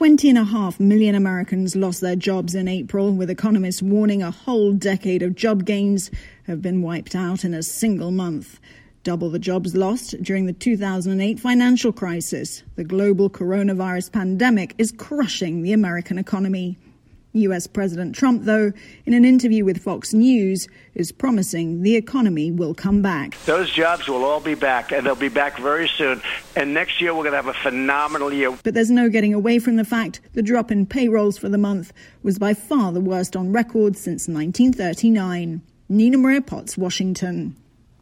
20.5 million Americans lost their jobs in April, with economists warning a whole decade of job gains have been wiped out in a single month. Double the jobs lost during the 2008 financial crisis. The global coronavirus pandemic is crushing the American economy. US President Trump, though, in an interview with Fox News, is promising the economy will come back. Those jobs will all be back, and they'll be back very soon. And next year, we're going to have a phenomenal year. But there's no getting away from the fact the drop in payrolls for the month was by far the worst on record since 1939. Nina Maria Potts, Washington.